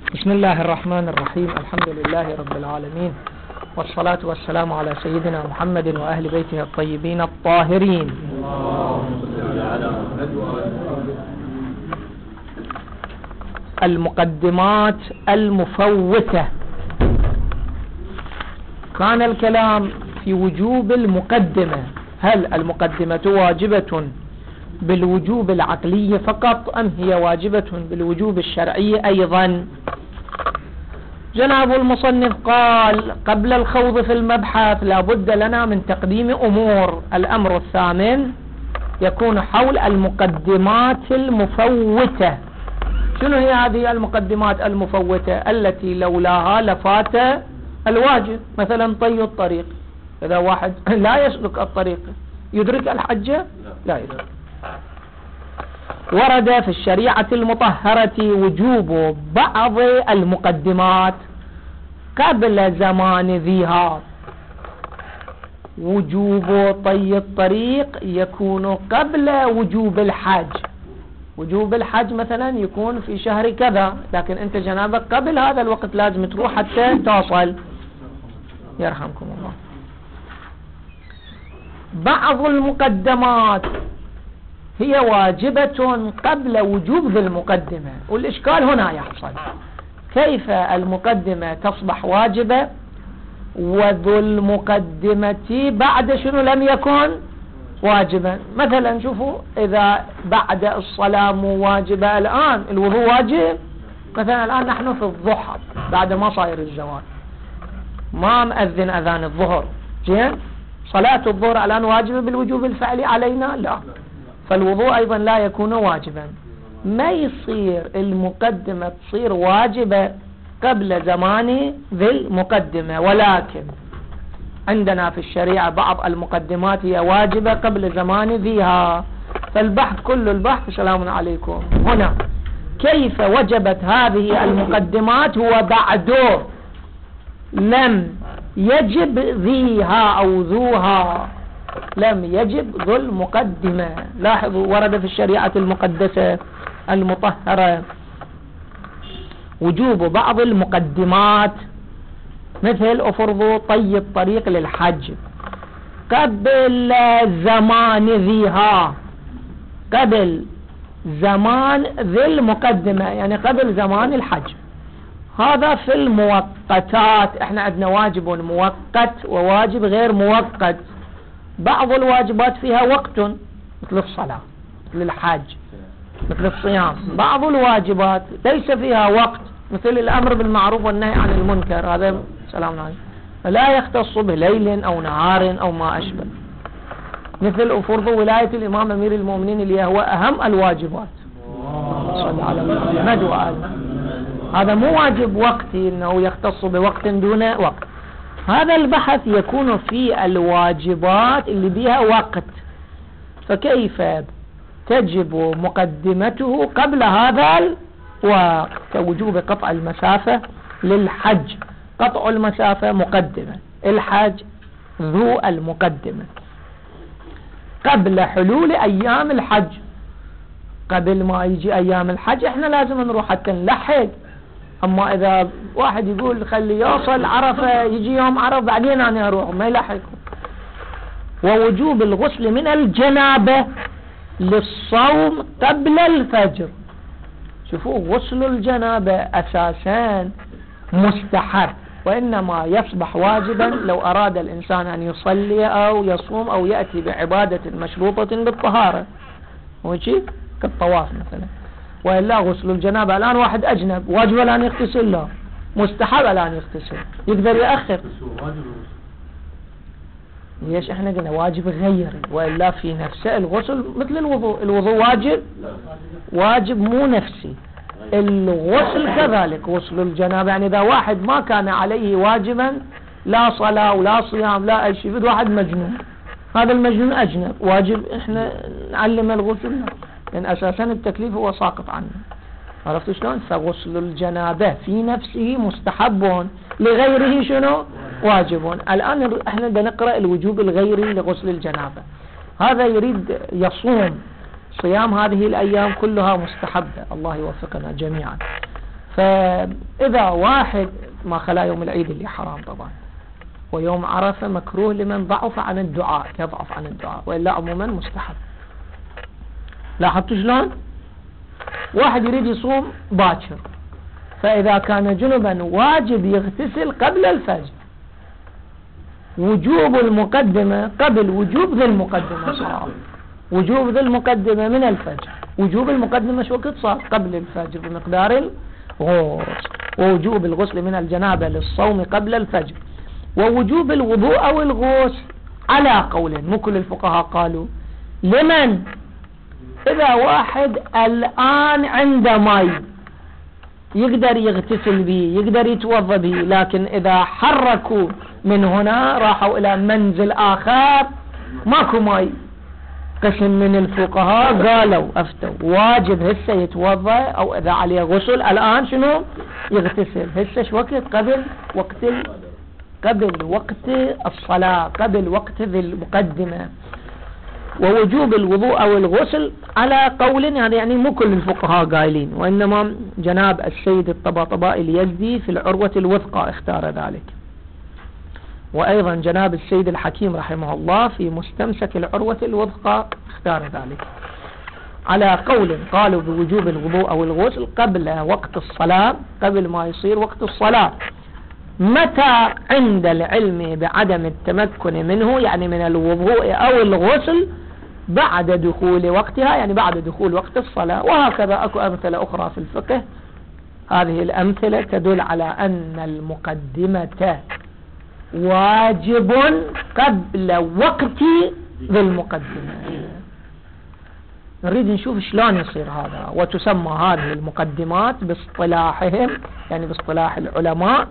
بسم الله الرحمن الرحيم. الحمد لله رب العالمين، والصلاة والسلام على سيدنا محمد وأهل بيته الطيبين الطاهرين. المقدمات المفوتة. كان الكلام في وجوب المقدمة، هل المقدمة واجبة بالوجوب العقلي فقط أم هي واجبة بالوجوب الشرعي أيضا؟ جناب المصنف قال قبل الخوض في المبحث لابد لنا من تقديم أمور. الأمر الثامن يكون حول المقدمات المفوتة. شنو هي هذه المقدمات المفوتة التي لولاها لفات الواجب؟ مثلا طي الطريق، إذا واحد لا يسلك الطريق يدرك الحج؟ لا يدرك. ورد في الشريعة المطهرة وجوب بعض المقدمات قبل زمان ذيها. وجوب طي الطريق يكون قبل وجوب الحج. وجوب الحج مثلا يكون في شهر كذا، لكن انت جنابك قبل هذا الوقت لازم تروح حتى توصل. يرحمكم الله. بعض المقدمات هي واجبة قبل وجوب ذي المقدمة، والإشكال هنا يحصل كيف المقدمة تصبح واجبة وذو المقدمة بعد شنو لم يكن واجبا. مثلا شوفوا، إذا بعد الصلاة مو واجبة الآن، الوضوء واجب. مثلا الآن نحن في الضحى بعد ما صاير الزوال، ما مأذن أذان الظهر، زين، صلاة الظهر الآن واجبة بالوجوب الفعلي علينا؟ لا. فالوضوء أيضا لا يكون واجبا. ما يصير المقدمة تصير واجبة قبل زمان ذي المقدمة، ولكن عندنا في الشريعة بعض المقدمات هي واجبة قبل زمان ذيها. فالبحث كل البحث سلام عليكم هنا كيف وجبت هذه المقدمات هو بعده لم يجب ذيها أو ذوها، لم يجب ذو المقدمة. لاحظوا ورد في الشريعة المقدسة المطهرة وجوب بعض المقدمات، مثل أفرضوا طي الطريق للحج قبل زمان ذيها، قبل زمان ذي المقدمة، يعني قبل زمان الحج. هذا في المؤقتات. احنا عندنا واجب مؤقت وواجب غير مؤقت. بعض الواجبات فيها وقت مثل الصلاة، مثل الحج، مثل الصيام. بعض الواجبات ليس فيها وقت، مثل الأمر بالمعروف والنهي عن المنكر، هذا سلام عليكم لا يختص بليل أو نهار أو ما أشبه. مثل فرض ولاية الإمام أمير المؤمنين اللي هو أهم الواجبات، صلى على محمد وآله. هذا مو واجب وقتي إنه يختص بوقت دون وقت. هذا البحث يكون في الواجبات اللي بها وقت، فكيف تجب مقدمته قبل هذا الوقت؟ كوجوب قطع المسافة للحج، قطع المسافة مقدمة، الحج ذو المقدمة. قبل حلول أيام الحج، قبل ما يجي أيام الحج احنا لازم نروح حتى نلحق. أما إذا واحد يقول خلي يوصل عرفة يجي يوم عرفة بعدين أنا أروح، ما يلحق. ووجوب الغسل من الجنابة للصوم قبل الفجر. شوفوا، غسل الجنابة أساسا مستحب، وإنما يصبح واجبا لو أراد الإنسان أن يصلي أو يصوم أو يأتي بعبادة مشروطة بالطهارة، وشي كالطواف مثلا. وإلا غسل الجنابة الآن واحد أجنب واجب الآن يغتسل؟ لا، مستحب الآن يغتسل، يقدر يأخر. ليش احنا قلنا واجب غيري؟ وإلا في نفسه الغسل مثل الوضوء. الوضوء واجب، واجب مو نفسي. الغسل كذلك. غسل الجنابة يعني إذا واحد ما كان عليه واجبا، لا صلاة ولا صيام لا أي شيء، واحد مجنون، هذا المجنون أجنب، واجب إحنا نعلم الغسل؟ لأن أساسا التكليف هو ساقط عنه. عرفت شلون؟ فغسل الجنابة في نفسه مستحب، لغيره شنو؟ واجب. الآن احنا بنقرأ الوجوب الغيري لغسل الجنابة. هذا يريد يصوم، صيام هذه الأيام كلها مستحبة، الله يوفقنا جميعا. فإذا واحد ما خلا يوم العيد اللي حرام طبعا، ويوم عرفة مكروه لمن ضعف عن الدعاء، يضعف عن الدعاء، وإلا عموما مستحب. لاحظتوا شلون؟ واحد يريد يصوم باكر، فإذا كان جنبا واجب يغتسل قبل الفجر، وجوب المقدمة قبل وجوب ذي المقدمة صار، وجوب ذي المقدمة من الفجر، وجوب المقدمة شو وقت صار؟ قبل الفجر بمقدار الغسل، ووجوب الغسل من الجنابة للصوم قبل الفجر، ووجوب الوضوء أو الغسل على قولين، مو كل الفقهاء قالوا. لمن؟ إذا واحد الآن عنده ماء يقدر يغتسل به، يقدر يتوضى به، لكن إذا حركوا من هنا راحوا إلى منزل آخر ماكو ماء، قسم من الفقهاء قالوا أفتوا واجب هسه يتوضى، أو إذا عليه غسل الآن شنو يغتسل هسه. شو وقت؟ قبل وقت الصلاة، قبل وقت ذي المقدمة. ووجوب الوضوء أو الغسل على قول، يعني مو كل الفقهاء قايلين، وإنما جناب السيد الطباطبائي اليزدي في العروة الوثقى اختار ذلك، وأيضا جناب السيد الحكيم رحمه الله في مستمسك العروة الوثقى اختار ذلك، على قول قالوا بوجوب الوضوء أو الغسل قبل وقت الصلاة، قبل ما يصير وقت الصلاة. متى؟ عند العلم بعدم التمكن منه، يعني من الوضوء أو الغسل بعد دخول وقتها، يعني بعد دخول وقت الصلاة. وهكذا أكو أمثلة أخرى في الفقه، هذه الأمثلة تدل على أن المقدمة واجب قبل وقت ذي المقدمة. نريد نشوف شلون يصير هذا. وتسمى هذه المقدمات باصطلاحهم، يعني باصطلاح العلماء،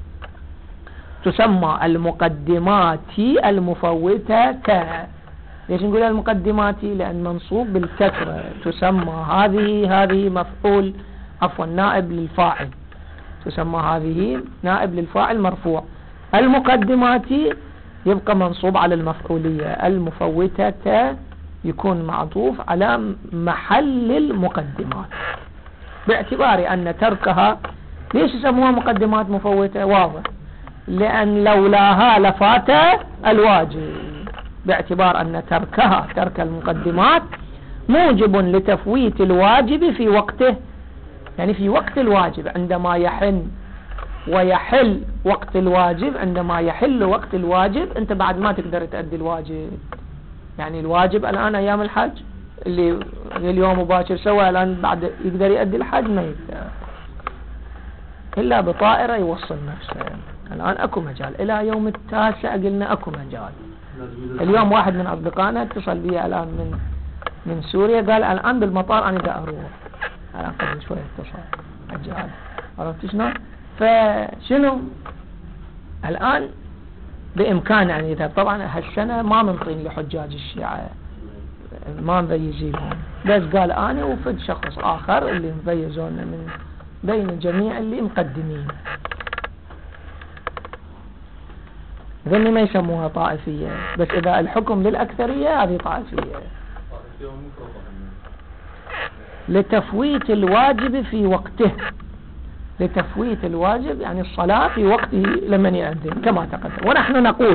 تسمى المقدمات المفوتة. ليش نقول المقدمات؟ لأن منصوب بالكسرة. تسمى هذه مفعول، عفوا نائب للفاعل، تسمى هذه نائب للفاعل مرفوع. المقدمات يبقى منصوب على المفعولية، المفوتة يكون معطوف على محل المقدمات، باعتبار أن تركها. ليش يسموها مقدمات مفوتة؟ واضح، لأن لولاها لفات الواجب، باعتبار أن تركها، ترك المقدمات موجب لتفويت الواجب في وقته، يعني في وقت الواجب عندما يحن ويحل وقت الواجب. عندما يحل وقت الواجب أنت بعد ما تقدر تأدي الواجب، يعني الواجب الآن أيام الحج اللي اليوم مباشر سوى، الآن بعد يقدر يأدي الحج؟ ما يقدر إلا بطائرة يوصل نفسه. الآن أكو مجال إلى يوم 9 قلنا أكو مجال. اليوم واحد من أصدقائنا اتصل بي الآن من سوريا، قال الآن بالمطار أنا دا أروح، الآن قبل شوية اتصل مجال، عرفت شنو؟ فشنو الآن بإمكانه أن يذهب. طبعا هالسنة ما منطين لحجاج الشيعة، ما مفيزينهم، بس قال أنا وفد شخص آخر اللي مفيزونا من بين جميع اللي مقدمين. ذني ما يسموها طائفية، بس إذا الحكم للأكثرية هذه طائفية. لتفويت الواجب في وقته، لتفويت الواجب يعني الصلاة في وقته لمن يأذن كما تقدم. ونحن نقول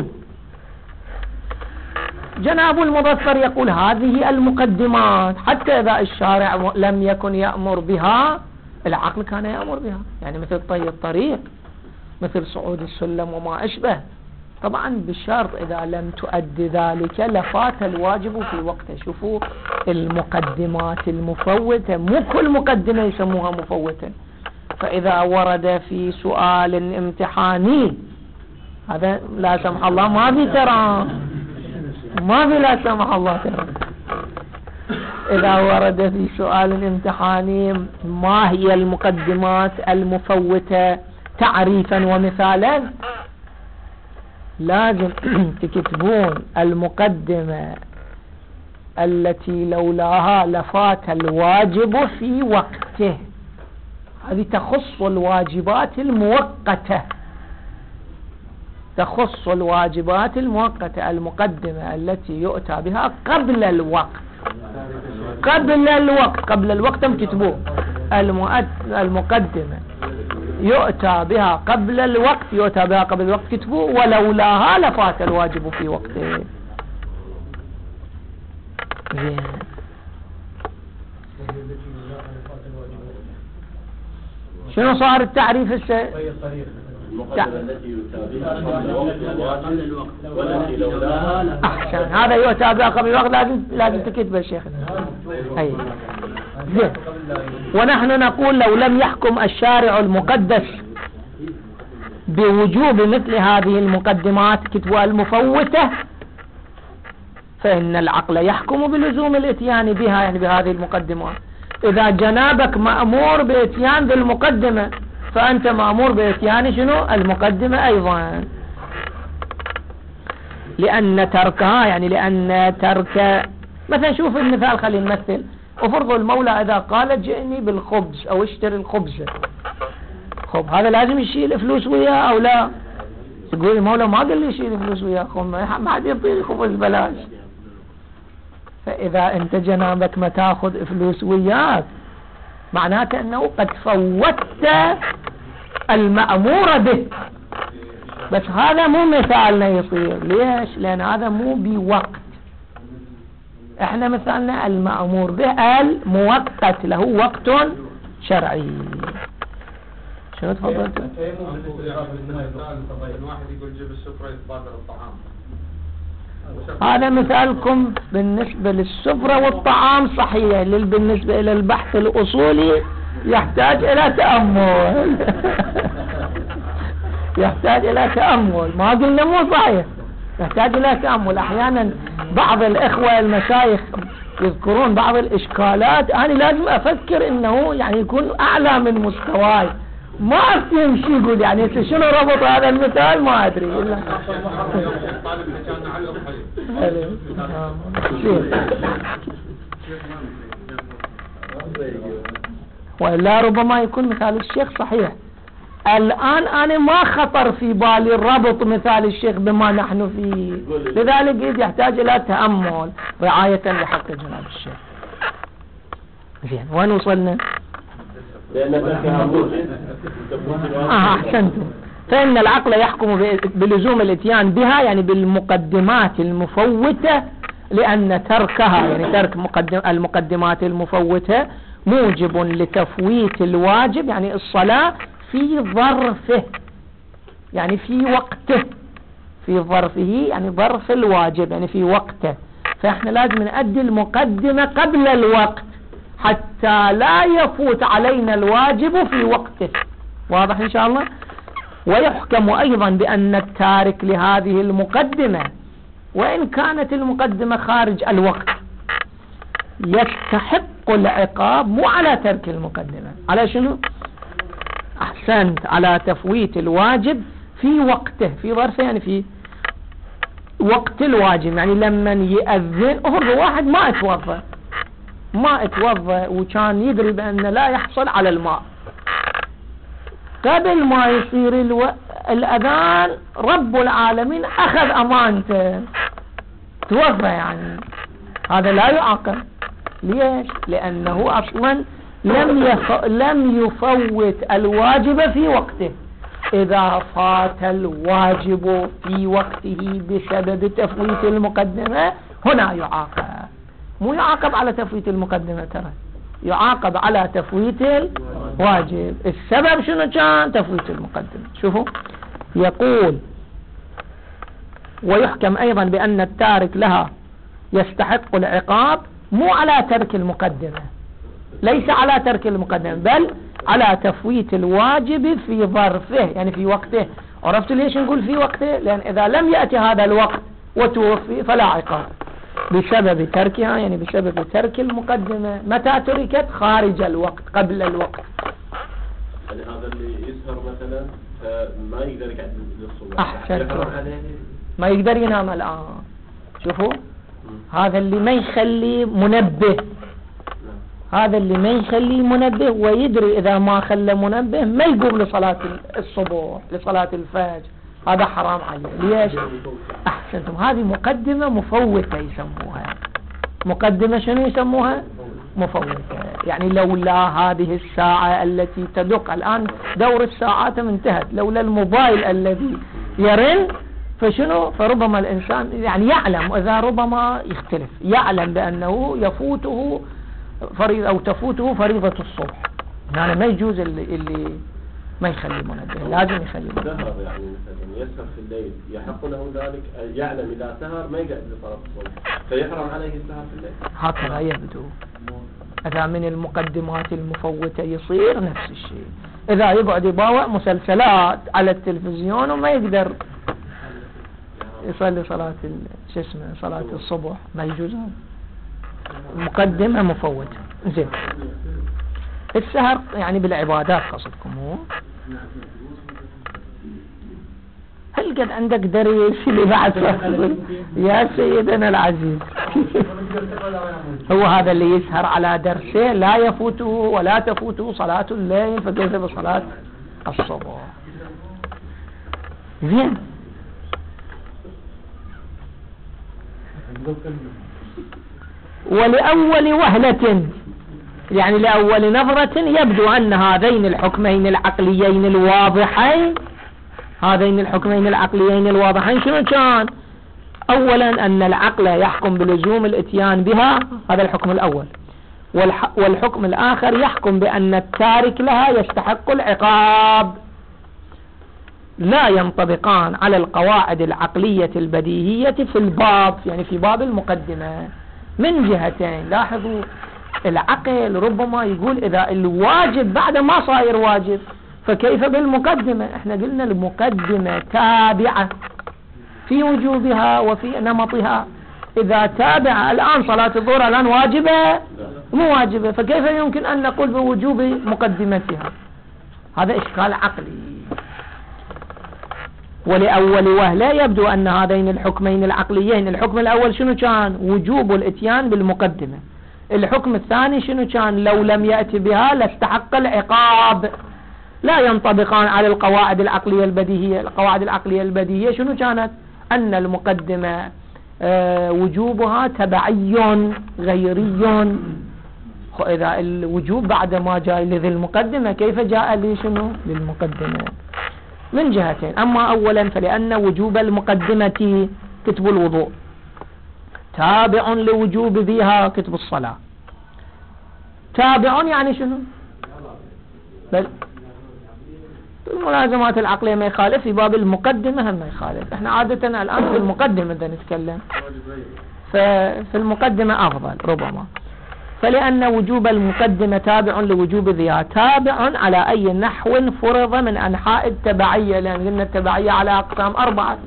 جناب المظفر يقول هذه المقدمات حتى إذا الشارع لم يكن يأمر بها العقل كان يأمر بها، يعني مثل طي الطريق، مثل صعود السلم وما أشبه. طبعا بالشرط إذا لم تؤدي ذلك لفات الواجب في وقته. شوفوا المقدمات المفوتة، مو كل مقدمة يسموها مفوتة. فإذا ورد في سؤال امتحاني، هذا لا سمح الله ما في ترى، ما في لا سمح الله ترى. إذا ورد في سؤال امتحاني ما هي المقدمات المفوتة تعريفا ومثالا، لازم تكتبون المقدمة التي لولاها لفات الواجب في وقته. هذه تخص الواجبات المؤقتة، تخص الواجبات المؤقتة. المقدمة التي يؤتى بها قبل الوقت، قبل الوقت، قبل الوقت تكتبوه المقدمة يؤتى بها قبل الوقت كتبوا ولولاها لفات الواجب في وقته. زين. شنو صار التعريف هسه؟ المقدمة التي يؤتى بها قبل الوقت الواجب والتي لولاها. أحسن. هذا يؤتى بها قبل الوقت لازم تكتب الشيخ. أي. زين. ونحن نقول لو لم يحكم الشارع المقدس بوجوب مثل هذه المقدمات كتبوا المفوتة فإن العقل يحكم بلزوم الاتيان بها، يعني بهذه المقدمات. إذا جنابك مأمور باتيان بالمقدمة فأنت مأمور باتيان شنو؟ المقدمة أيضا. لأن ترك مثلا شوف المثال، خلينا نمثل. افرضوا المولى إذا قال جئني بالخبز أو اشتري الخبز، خب هذا لازم يشيل فلوس وياه أو لا؟ تقول المولى ما قال لي يشيل فلوس وياه، ما حد يعطيني خبز بلاش. فإذا أنت جنابك ما تاخذ فلوس وياك معناته أنه قد فوتت المأمور به. بس هذا مو مثالنا يصير. ليش؟ لأن هذا مو بوقت. احنا مثالنا المأمور به المؤقت له وقت شرعي. شنو تفضلت؟ واحد يقول جيب السفرة يتبادر الطعام. هذا مثالكم بالنسبة للسفرة والطعام صحيح، بالنسبة إلى البحث الأصولي يحتاج إلى تأمل. يحتاج إلى تأمل. ما قلنا مو صحيح، يحتاج إلى تأمل. أحيانا بعض الإخوة المشايخ يذكرون بعض الإشكالات، أنا لازم أفكر إنه يعني يكون أعلى من مستواي. ما أفتهم شي يقول يعني شنو ربط هذا المثال ما أدري إلا وإلا ربما يكون مثال الشيخ صحيح. الآن أنا ما خطر في بالي الربط مثال الشيخ بما نحن فيه، لذلك يحتاج إلى تأمل رعاية لحق جناب الشيخ. زين، وين وصلنا؟ أحسنتم. فإن العقل يحكم بلزوم الاتيان بها، يعني بالمقدمات المفوتة، لأن تركها يعني ترك المقدمات المفوتة موجب لتفويت الواجب، يعني الصلاة في ظرفه، يعني في وقته، في ظرفه يعني ظرف الواجب يعني في وقته. فإحنا لازم نؤدي المقدمة قبل الوقت حتى لا يفوت علينا الواجب في وقته. واضح إن شاء الله؟ ويحكم أيضا بأن التارك لهذه المقدمة وإن كانت المقدمة خارج الوقت يستحق العقاب، مو على ترك المقدمة، على شنو؟ أحسنت، على تفويت الواجب في وقته، في ظرفه يعني في وقت الواجب. يعني لما يأذن أفرض واحد ما اتوضى وكان يدري بأن لا يحصل على الماء، قبل ما يصير الأذان رب العالمين أخذ أمانته توفى، يعني هذا لا يعاقب. ليش؟ لأنه أصلا لم يفوت الواجب في وقته. إذا فات الواجب في وقته بسبب تفويت المقدمة هنا يعاقب، مو يعاقب على تفويت المقدمة، ترى يعاقب على تفويت الواجب. السبب شنو كان؟ تفويت المقدمة. شوفوا يقول ويحكم أيضا بأن التارك لها يستحق العقاب، مو على ترك المقدمة، ليس على ترك المقدمة، بل على تفويت الواجب في ظرفه يعني في وقته. عرفت ليش نقول في وقته؟ لأن إذا لم يأتي هذا الوقت وتوفي فلا عقاب بسبب تركها، يعني بسبب ترك المقدمة. متى تركت؟ خارج الوقت، قبل الوقت. يعني هذا اللي يسهر مثلا ما يقدر يقعد للصبح. أحسنت، ما يقدر ينام الآن. شوفوا هذا اللي ما يخلي منبه، هذا اللي ما يخلي منبه ويدري إذا ما خلى منبه ما يقوم لصلاة الصبح لصلاة الفجر، هذا حرام عليه. ليش؟ أحسنتم، هذه مقدمة مفوتة يسموها. مقدمة شنو يسموها؟ مفوتة. يعني لولا هذه الساعة التي تدق الآن دور الساعات انتهت، لولا الموبايل الذي يرن فشنو؟ فربما الإنسان يعني يعلم، وإذا ربما يختلف، يعلم بأنه يفوته فريضة أو تفوته فريضة الصبح، يعني ما يجوز اللي ما يخلي منبه، لازم يخلي منبه. سهر يعني مثلا يسهر في الليل يحق له ذلك، يعلم إذا سهر ما يقعد لصلاة الصبح فيحرم عليه السهر في الليل. هكذا يبدو. إذا من المقدمات المفوتة يصير نفس الشيء. إذا يقعد يباوع مسلسلات على التلفزيون وما يقدر يصلي صلاة صلاة الصبح، ما يجوز. مقدمة مفوتة. زين، السهر يعني بالعبادات قصدكم هو؟ هل قد عندك دريس اللي بعد يا سيدنا العزيز؟ هو هذا اللي يسهر على درسه لا يفوته ولا تفوته صلاة الليل، فكيف بصلاة الصبح؟ زين، ولأول وهلة يعني لأول نظرة يبدو أن هذين الحكمين العقليين الواضحين، هذين الحكمين العقليين الواضحين شنو كان؟ أولا أن العقل يحكم بلزوم الاتيان بها، هذا الحكم الأول، والحكم الآخر يحكم بأن التارك لها يستحق العقاب. لا ينطبقان على القواعد العقلية البديهية في الباب، يعني في باب المقدمة من جهتين. لاحظوا، العقل ربما يقول إذا الواجب بعد ما صاير واجب فكيف بالمقدمة؟ احنا قلنا المقدمة تابعة في وجوبها وفي نمطها. إذا تابع الآن صلاة الظهر الآن واجبة مو واجبة، فكيف يمكن أن نقول بوجوب مقدمتها؟ هذا إشكال عقلي. ولأول وهلة يبدو أن هذين الحكمين العقليين، الحكم الأول شنو كان؟ وجوب الاتيان بالمقدمة. الحكم الثاني شنو كان؟ لو لم يأتي بها لاستحق العقاب. لا ينطبقان على القواعد العقلية البديهية. القواعد العقلية البديهية شنو كانت؟ أن المقدمة وجوبها تبعي غيري. إذا الوجوب بعد ما جاء لذي المقدمة كيف جاء لي شنو؟ للمقدمة. من جهتين. أما أولا فلأن وجوب المقدمة كتب الوضوء تابع لوجوب بها كتب الصلاة. تابع يعني شنو؟ بل الملازمات العقلية ما يخالف، في باب المقدمة هم ما يخالف. احنا عادة الآن في المقدمة بدنا نتكلم، ففي المقدمة أفضل ربما. فلأن وجوب المقدمة تابع لوجوب ذيها، تابع على أي نحو فرض من أنحاء التبعية، لأن قلنا التبعية على أقسام 4،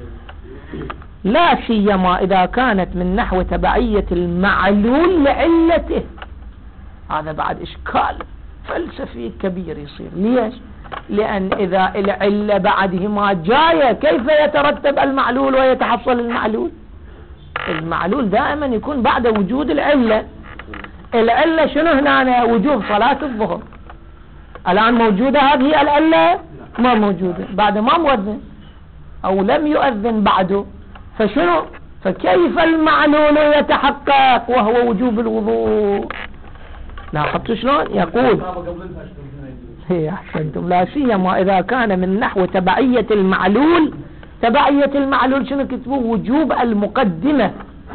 لا سيما إذا كانت من نحو تبعية المعلول لعلته. هذا بعد إشكال فلسفي كبير يصير. ليش؟ لأن إذا العلة بعدهما جاية كيف يترتب المعلول ويتحصل المعلول؟ المعلول دائما يكون بعد وجود العلة. العلة شنو هنا؟ وجوب صلاة الظهر. الآن موجودة هذه العلة؟ ما موجودة، بعد ما مؤذن أو لم يؤذن بعده، فشنو؟ فكيف المعلول يتحقق وهو وجوب الوضوء؟ لاحظتوا شلون يقول؟ أحسنتم. لا سيما إذا كان من نحو تبعية المعلول. تبعية المعلول شنو كتبوا؟ وجوب المقدمة.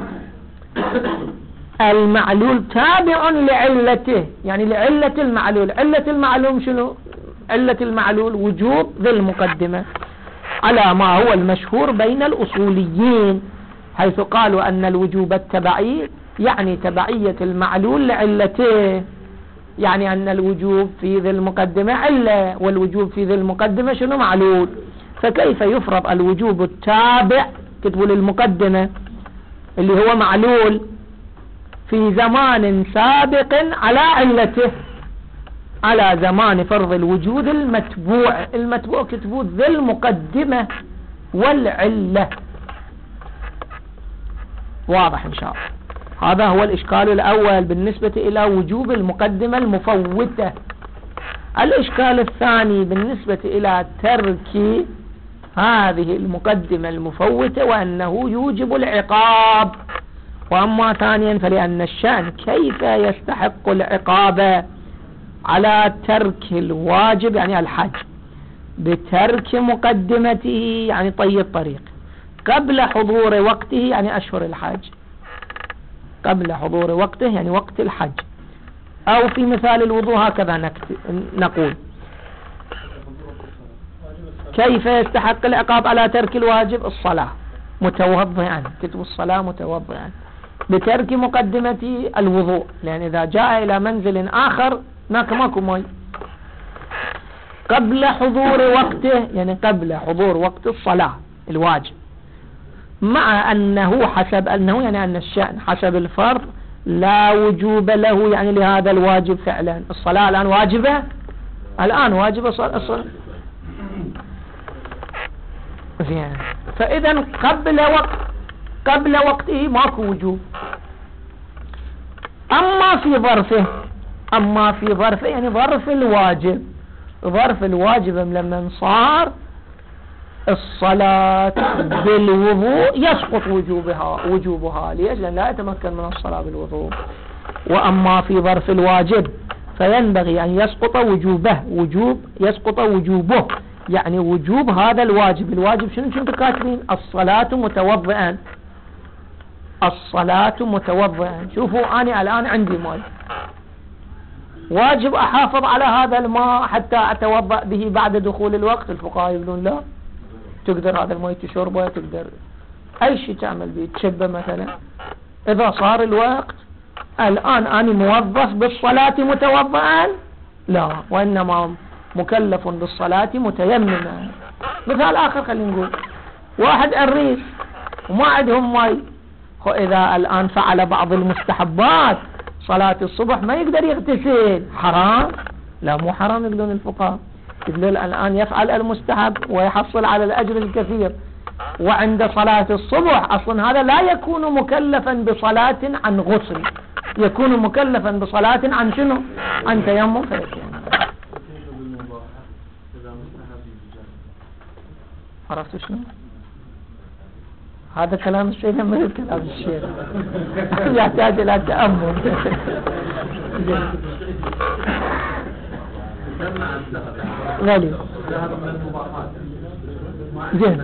المعلول تابع لعلته، يعني لعلة المعلول. علة المعلوم شنو؟ علة المعلول وجوب ذي المقدمة، على ما هو المشهور بين الأصوليين، حيث قالوا أن الوجوب التبعي يعني تبعية المعلول لعلته، يعني أن الوجوب في ذي المقدمة علة، والوجوب في ذي المقدمة شنو؟ معلول. فكيف يفرض الوجوب التابع كتبوا للمقدمة اللي هو معلول في زمان سابق على علته، على زمان فرض الوجود المتبوع. المتبوع كتبوا ذي المقدمة والعلة. واضح إن شاء الله. هذا هو الإشكال الأول بالنسبة إلى وجوب المقدمة المفوتة. الإشكال الثاني بالنسبة إلى ترك هذه المقدمة المفوتة وأنه يوجب العقاب. وأما ثانيا فلأن الشأن كيف يستحق العقاب على ترك الواجب يعني الحج بترك مقدمته يعني طي الطريق قبل حضور وقته يعني أشهر الحج، قبل حضور وقته يعني وقت الحج. أو في مثال الوضوء هكذا نقول كيف يستحق العقاب على ترك الواجب؟ الصلاة متوضئا، كتب الصلاة متوضئا بترك مقدمة الوضوء، لأن إذا جاء إلى منزل آخر هناك ماكو ماء قبل حضور وقته يعني قبل حضور وقت الصلاة الواجب، مع أنه حسب أنه يعني أن الشأن حسب الفرض لا وجوب له يعني لهذا الواجب فعلا. الصلاة الآن واجبة، الآن واجبة الصلاة زين. فإذا قبل وقته ماكو وجوب. أما في ظرفه يعني ظرف الواجب لما صار الصلاة بالوضوء يسقط وجوبها. ليش؟ لأن لا يتمكن من الصلاة بالوضوء. وأما في ظرف الواجب فينبغي أن يسقط يسقط وجوبه، يعني وجوب هذا الواجب. الواجب شنو كاتبين؟ الصلاة متوضئا. شوفوا أنا الآن عندي ماء، واجب أحافظ على هذا الماء حتى أتوضأ به بعد دخول الوقت. الفقهاء يقولون لا، تقدر هذا الماء تشربه، تقدر أي شيء تعمل به، تشبه مثلا. إذا صار الوقت الآن أنا موظف بالصلاة متوضئا؟ لا، وإنما مكلف بالصلاة متيمما. مثال آخر خلينا نقول واحد عريس وما عندهم ماء، وإذا الآن فعل بعض المستحبات صلاة الصبح ما يقدر يغتسل، حرام؟ لا مو حرام. يقولون الفقهاء يقولون الآن يفعل المستحب ويحصل على الأجر الكثير، وعند صلاة الصبح أصلا هذا لا يكون مكلفا بصلاة عن غسل، يكون مكلفا بصلاة عن شنو؟ عن تيمم. عرفت شنو؟ هذا كلام الشيخ ما هو كلام الشيخ يحتاج إلى تأمل. غالي زين.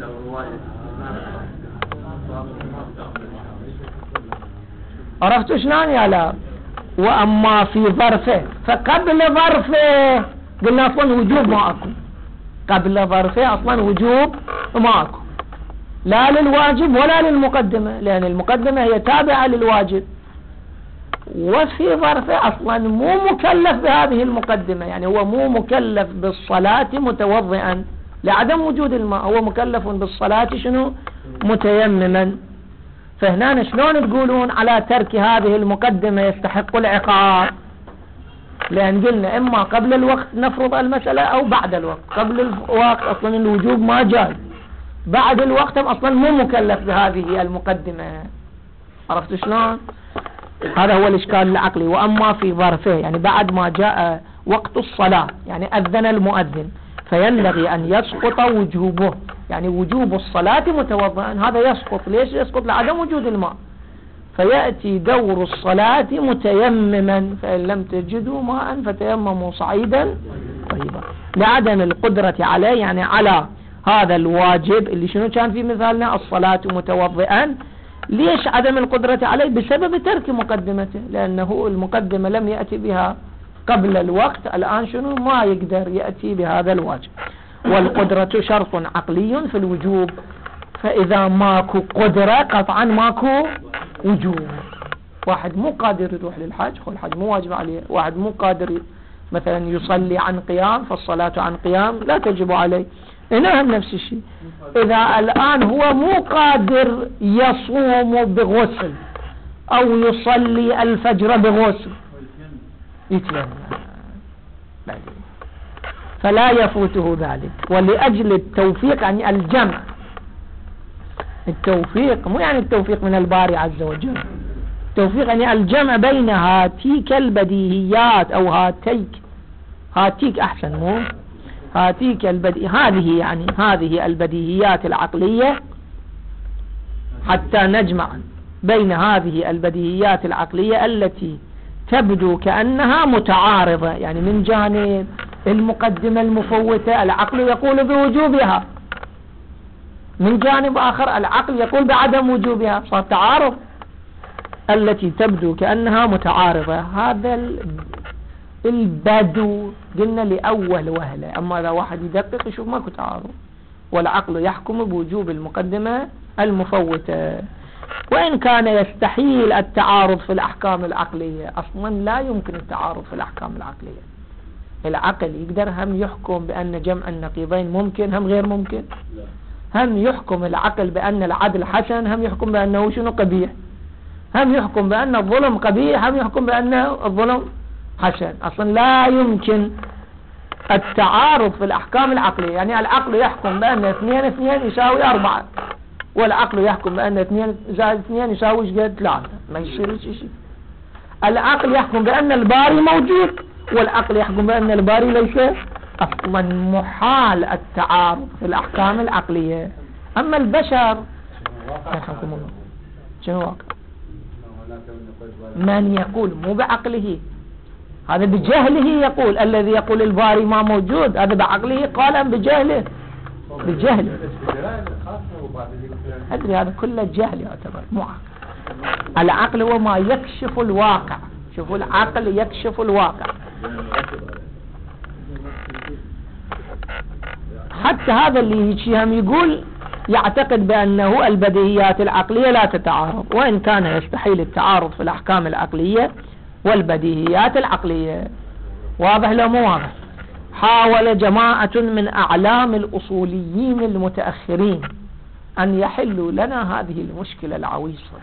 عرفت شلون يا لا؟ وأما في ظرفه فقبل ظرفه قلنا أصلا وجوب ما أكو، قبل ظرفه أصلا وجوب ما أكو، لا للواجب ولا للمقدمة، لأن المقدمة هي تابعة للواجب. وفي ظرفه أصلا مو مكلف بهذه المقدمة، يعني هو مو مكلف بالصلاة متوضئا لعدم وجود الماء، هو مكلف بالصلاة شنو؟ متيمما. فهنا شلون تقولون على ترك هذه المقدمة يستحق العقاب؟ لأن قلنا إما قبل الوقت نفرض المسألة أو بعد الوقت. قبل الوقت أصلا الوجوب ما جاء، بعد الوقت أصلا مو مكلف بهذه المقدمة. عرفت شلون؟ هذا هو الإشكال العقلي. وأما في ظرفه يعني بعد ما جاء وقت الصلاة يعني أذن المؤذن فينبغي أن يسقط وجوبه، يعني وجوب الصلاة متوضئا هذا يسقط. ليش يسقط؟ لعدم وجود الماء. فيأتي دور الصلاة متيمما، فإن لم تجدوا ماء فتيمموا صعيدا طيبا، لعدم القدرة عليه يعني على هذا الواجب اللي شنو كان في مثالنا الصلاة متوضئا. ليش عدم القدرة عليه؟ بسبب ترك مقدمته، لأنه المقدمة لم يأتي بها قبل الوقت، الآن شنو ما يقدر يأتي بهذا الواجب. والقدرة شرط عقلي في الوجوب، فإذا ماكو قدرة قطعا ماكو وجوب. واحد مو قادر يروح للحج، الحج مو واجب عليه. واحد مو قادر مثلا يصلي عن قيام، فالصلاة عن قيام لا تجب عليه. هنا نفس الشيء، إذا الآن هو مو قادر يصوم بغسل أو يصلي الفجر بغسل يتيمم، فلا يفوته ذلك. ولأجل التوفيق يعني الجمع، التوفيق مو يعني التوفيق من الباري عز وجل، التوفيق يعني الجمع بين هاتيك البديهيات أو هاتيك أحسن مو هاتيك هذه يعني هذه البديهيات العقلية حتى نجمع بين هذه البديهيات العقلية التي تبدو كأنها متعارضة، يعني من جانب المقدمة المفوتة العقل يقول بوجوبها، من جانب آخر العقل يقول بعدم وجوبها، صار تعارض، التي تبدو كأنها متعارضة. هذا البدو قلنا لأول وهلة، أما إذا واحد يدقق يشوف ماكو تعارض، والعقل يحكم بوجوب المقدمة المفوتة. وإن كان يستحيل التعارض في الأحكام العقلية، أصلا لا يمكن التعارض في الأحكام العقلية. العقل يقدر هم يحكم بأن جمع النقيضين ممكن هم غير ممكن، هم يحكم العقل بأن العدل حسن، هم يحكم بأنه شنو قبيح، هم يحكم بأن الظلم قبيح، هم يحكم بأن الظلم حسن. أصلا لا يمكن التعارض في الأحكام العقلية. يعني العقل يحكم بأن 2 2 يساوي 4، والعقل يحكم بأن 2 زائد 2 يساوي قد 3، ما يصير شيء. العقل يحكم بأن الباري موجود، والعقل يحكم بأن الباري ليس. أصلا محال التعارض في الأحكام العقلية. أما البشر يحكم الله شنو واقع؟ من يقول مو بعقله، هذا بجهله يقول. الذي يقول الباري ما موجود هذا بعقله قال أم بجهله؟ بجهله. أدري هذا كله جهل يعتبر، مو عقل. العقل هو ما يكشف الواقع. شوفوا العقل يكشف الواقع. حتى هذا اللي هم يقول يعتقد بأنه البديهيات العقلية لا تتعارض، وإن كان يستحيل التعارض في الأحكام العقلية والبديهيات العقلية. واضح لو مو واضح؟ حاول جماعة من أعلام الأصوليين المتأخرين أن يحلوا لنا هذه المشكلة العويصة.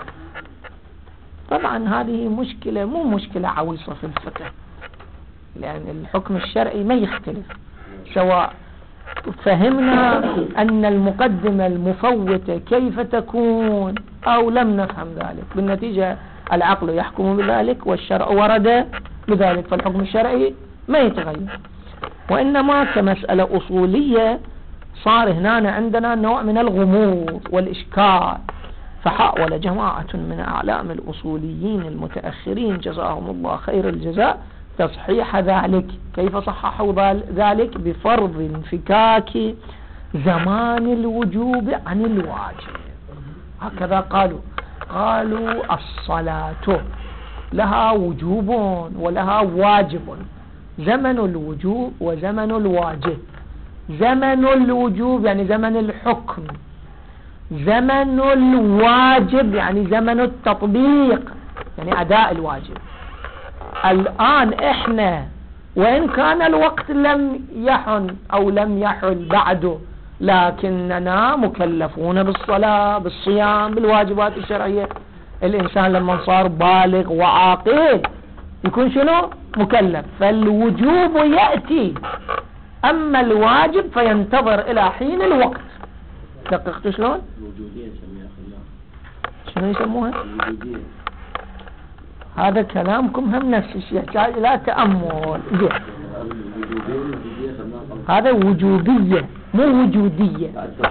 طبعا هذه مشكلة مو مشكلة عويصة في الفقه، لأن الحكم الشرعي ما يختلف، سواء فهمنا أن المقدمة المفوتة كيف تكون أو لم نفهم ذلك. بالنتيجة العقل يحكم بذلك والشرع ورد بذلك، فالحكم الشرعي ما يتغير. وإنما كمسألة أصولية صار هنا عندنا نوع من الغموض والإشكال، فحاول جماعة من أعلام الأصوليين المتأخرين جزاهم الله خير الجزاء تصحيح ذلك. كيف صححوا ذلك؟ بفرض انفكاك زمان الوجوب عن الواجب. هكذا قالوا الصلاة لها وجوب ولها واجب، زمن الوجوب وزمن الواجب. زمن الوجوب يعني زمن الحكم، زمن الواجب يعني زمن التطبيق، يعني أداء الواجب. الآن إحنا وإن كان الوقت لم يحن أو لم يحل بعده، لكننا مكلفون بالصلاة بالصيام بالواجبات الشرعية. الإنسان لما صار بالغ وعاقل يكون شنو؟ مكلف. فالوجوب يأتي، أما الواجب فينتظر إلى حين الوقت. دققت شلون؟ الوجودية نسميها خلاف. شنو يسموها؟ الوجودية. هذا كلامكم هم نفس الشيء، يحتاج إلى تأمل. هذا وجوبية مو وجودية.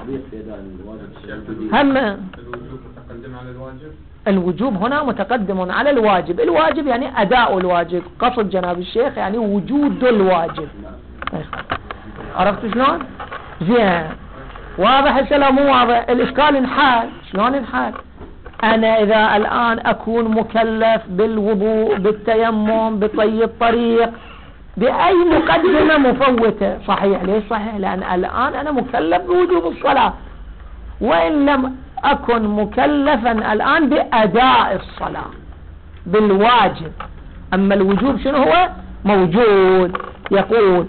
هم الوجوب متقدم على الواجب. الوجوب هنا متقدم على الواجب. الواجب يعني أداء الواجب، قصد جناب الشيخ يعني وجود الواجب. عرفت شلون؟ زين، واضح السلام مو واضح؟ الإشكال انحل. شلون انحل؟ أنا إذا الآن أكون مكلف بالوضوء بالتيمم بطي الطريق بأي مقدمة مفوتة، صحيح. ليش صحيح؟ لأن الآن أنا مكلف بوجوب الصلاة، وإن لم أكن مكلفا الآن بأداء الصلاة بالواجب. أما الوجوب شنو هو؟ موجود. يقول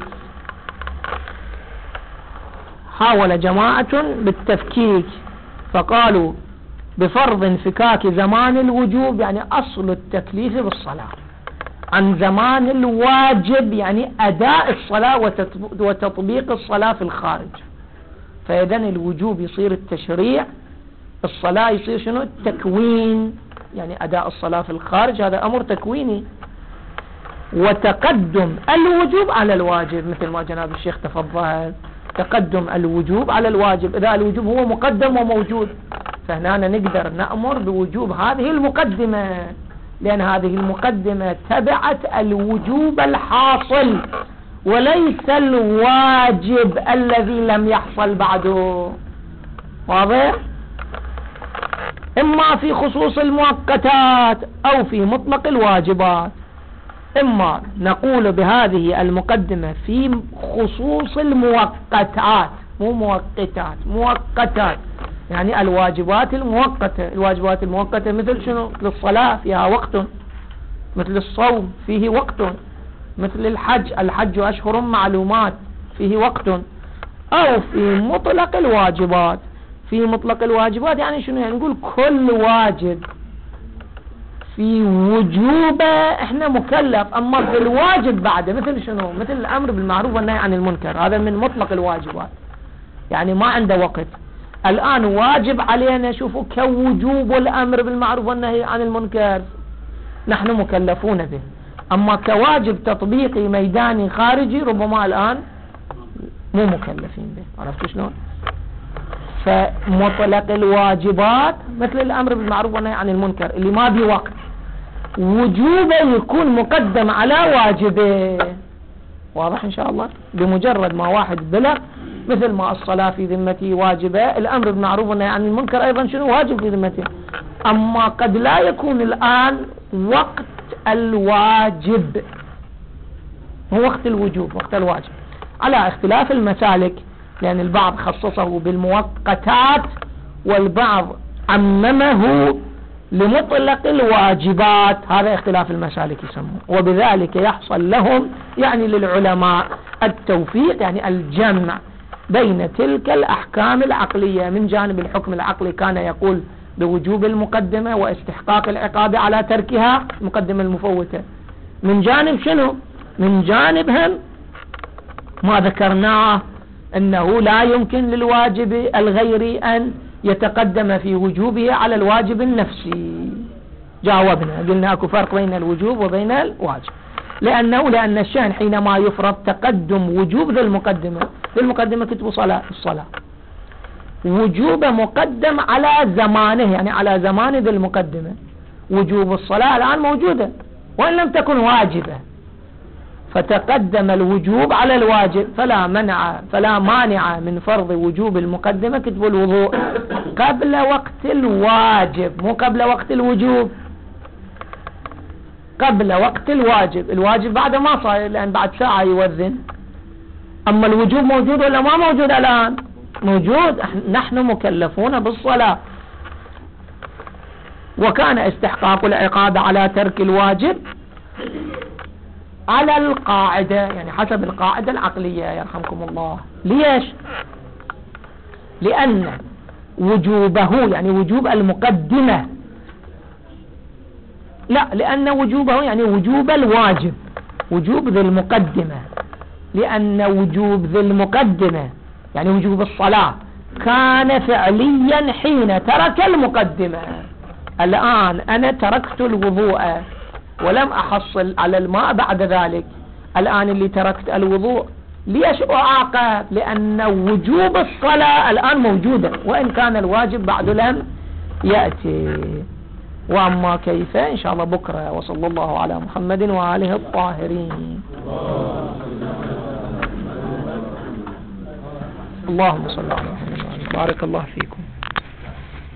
حاول جماعة بالتفكيك فقالوا بفرض انفكاك زمان الوجوب يعني أصل التكليف بالصلاة عن زمان الواجب يعني أداء الصلاة وتطبيق الصلاة في الخارج. فإذن الوجوب يصير التشريع، الصلاة يصير شنو؟ التكوين، يعني أداء الصلاة في الخارج هذا أمر تكويني. وتقدم الوجوب على الواجب مثل ما جناب الشيخ تفضل، تقدم الوجوب على الواجب. إذا الوجوب هو مقدم وموجود فهنا نقدر نأمر بوجوب هذه المقدمة، لأن هذه المقدمة تبعت الوجوب الحاصل وليس الواجب الذي لم يحصل بعده. واضح؟ إما في خصوص المؤقتات أو في مطلق الواجبات. إما نقول بهذه المقدمة في خصوص المؤقتات، مو مؤقتات، مؤقتات يعني الواجبات المؤقتة. الواجبات المؤقتة مثل شنو؟ مثل الصلاة فيها وقت، مثل الصوم فيه وقت، مثل الحج أشهر معلومات فيه وقت. أو في مطلق الواجبات. في مطلق الواجبات يعني شنو؟ يعني نقول كل واجب في وجوبه احنا مكلف، اما في الواجب بعده مثل شنو؟ مثل الامر بالمعروف والنهي عن المنكر، هذا من مطلق الواجبات يعني ما عنده وقت. الان واجب علينا شوفوا كوجوب الامر بالمعروف والنهي عن المنكر نحن مكلفون به، اما كواجب تطبيقي ميداني خارجي ربما الان مو مكلفين به. عرفتوا شلون؟ فمطلق الواجبات مثل الامر بالمعروف والنهي عن المنكر اللي ما بي وقت وجوبه يكون مقدم على واجبه. واضح ان شاء الله؟ بمجرد ما واحد بلغ، مثل ما الصلاة في ذمتي واجبة، الامر بالمعروف والنهي عن المنكر ايضا شنو؟ واجب في ذمته. اما قد لا يكون الان وقت الواجب، هو وقت الوجوب، وقت الواجب، على اختلاف المسالك، لأن البعض خصصه بالمؤقتات والبعض عممه لمطلق الواجبات، هذا اختلاف المسالك يسمونه. وبذلك يحصل لهم يعني للعلماء التوفيق، يعني الجمع بين تلك الأحكام العقلية. من جانب الحكم العقلي كان يقول بوجوب المقدمة واستحقاق العقاب على تركها، المقدمة المفوتة. من جانب شنو؟ من جانبهم ما ذكرناه أنه لا يمكن للواجب الغيري أن يتقدم في وجوبه على الواجب النفسي. جاوبنا قلنا أكو فرق بين الوجوب وبين الواجب، لأن الشأن حينما يفرض تقدم وجوب ذي المقدمة كتب الصلاة وجوب مقدم على زمانه، يعني على زمان ذي المقدمة. وجوب الصلاة الآن موجودة وإن لم تكن واجبة، فتقدم الوجوب على الواجب، فلا مانع من فرض وجوب المقدمة كتب الوضوء قبل وقت الواجب، مو قبل وقت الوجوب، قبل وقت الواجب. الواجب بعد ما صاير، لأن بعد ساعة يوذن. أما الوجوب موجود ولا ما موجود الآن؟ موجود. نحن مكلفون بالصلاة. وكان استحقاق العقاب على ترك الواجب على القاعدة، يعني حسب القاعدة العقلية يرحمكم الله. ليش؟ لأن وجوبه يعني وجوب المقدمة، لا، لأن وجوبه يعني وجوب الواجب، وجوب ذي المقدمة. لأن وجوب ذي المقدمة يعني وجوب الصلاة كان فعليا حين ترك المقدمة. الآن أنا تركت الوضوء ولم أحصل على الماء بعد ذلك، الآن اللي تركت الوضوء ليش أعاقب؟ لأن وجوب الصلاة الآن موجودة وإن كان الواجب بعد لم يأتي. وأما كيف إن شاء الله بكرة. وصلى الله على محمد وآله الطاهرين. اللهم صل على محمد. بارك الله فيكم.